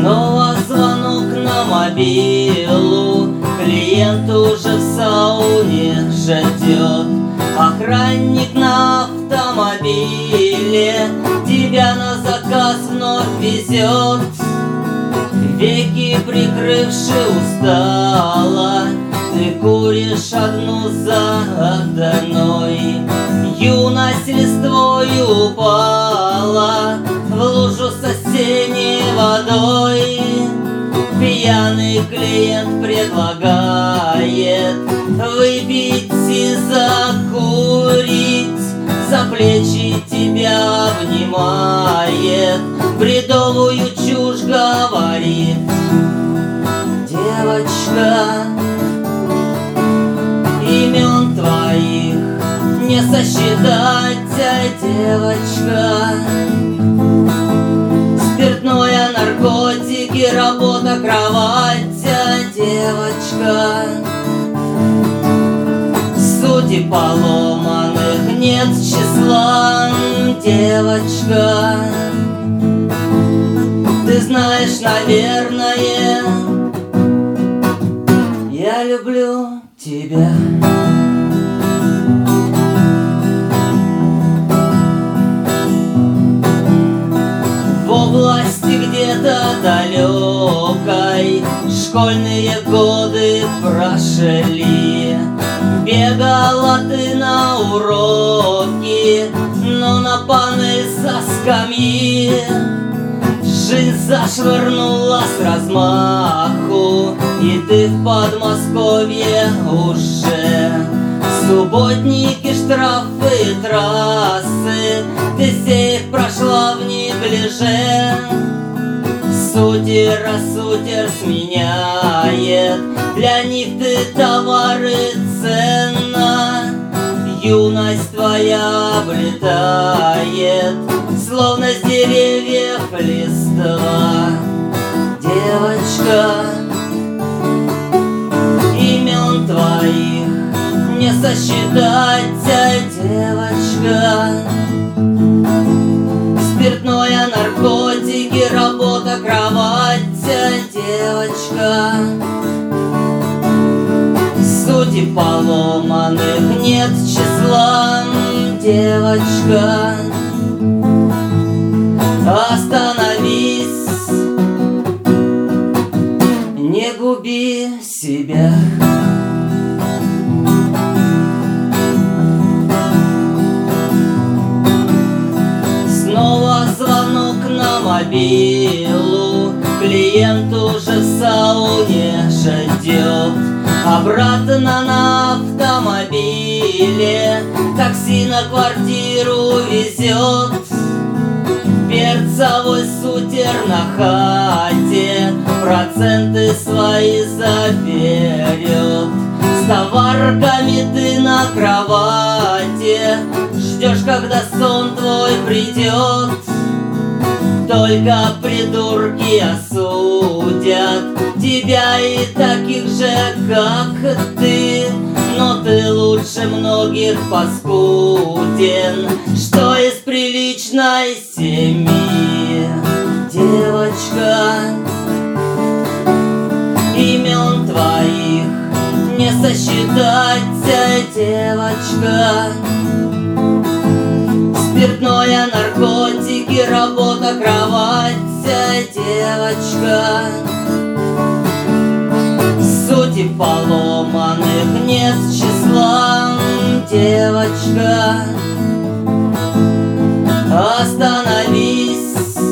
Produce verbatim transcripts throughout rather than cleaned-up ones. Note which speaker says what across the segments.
Speaker 1: Снова звонок на мобилу, клиент уже в сауне ждет. Охранник на автомобиле тебя на заказ вновь везет. Веки прикрывши устало, ты куришь одну за одной. Юность листвою упала в лужу с осенней водой. Пьяный клиент предлагает выпить и закурить, за плечи тебя обнимает, бредовую чушь говорит. Девочка, имен твоих не сосчитать, а девочка. Спиртное, наркотики, работа, кровать, а девочка. Судеб поломанных нет числа, девочка. Ты знаешь, наверное, я люблю тебя. В области где-то далекой школьные годы прошли. Бегала ты на уроки, но на панель со скамьи. Жизнь зашвырнула с размаху, и ты в Подмосковье уже. Субботники, штрафы, трассы, ты все их прошла в неглиже. Сутер, а сутер сменяет, для них ты товары ценна. Юность твоя облетает, словно с деревьев листва. Девочка, имен твоих не сосчитать, а девочка. Спиртное, наркотики, работа, кровать, а девочка. Судеб поломанных нет числа, девочка. Остановись, не губи себя. Снова звонок на мобилу, клиент уже в сауне ждет. Обратно на автомобиле такси на квартиру везет. Перцовой сутер на хате проценты свои заберет. С товарками ты на кровати ждешь, когда сон твой придет. Только придурки осудят тебя и таких же, как ты. Но ты лучше многих паскуден, что из приличной семьи. Девочка, имен твоих не сосчитать, а девочка. Спиртное, наркотики, работа, кровать, а девочка. Судеб поломанных нет числа, девочка. Остановись,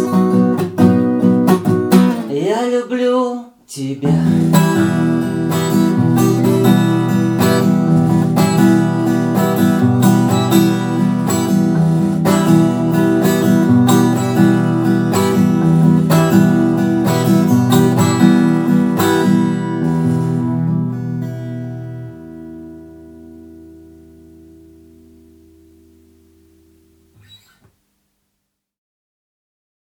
Speaker 1: я люблю тебя.